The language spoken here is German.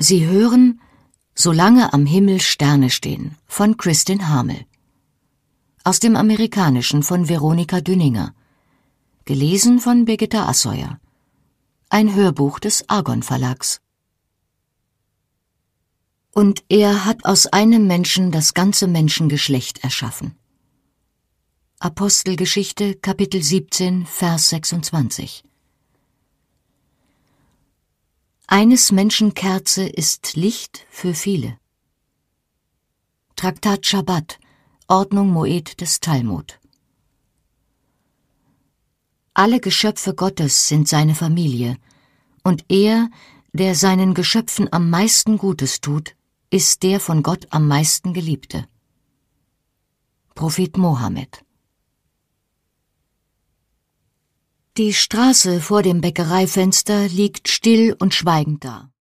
Sie hören »Solange am Himmel Sterne stehen« von Kristin Hamel. Aus dem Amerikanischen von Veronika Dünninger. Gelesen von Birgitta Assauer. Ein Hörbuch des Argon Verlags. Und er hat aus einem Menschen das ganze Menschengeschlecht erschaffen. Apostelgeschichte, Kapitel 17, Vers 26. Eines Menschen Kerze ist Licht für viele. Traktat Schabbat, Ordnung Moed des Talmud. Alle Geschöpfe Gottes sind seine Familie, und er, der seinen Geschöpfen am meisten Gutes tut, ist der von Gott am meisten Geliebte. Prophet Mohammed. Die Straße vor dem Bäckereifenster liegt still und schweigend da.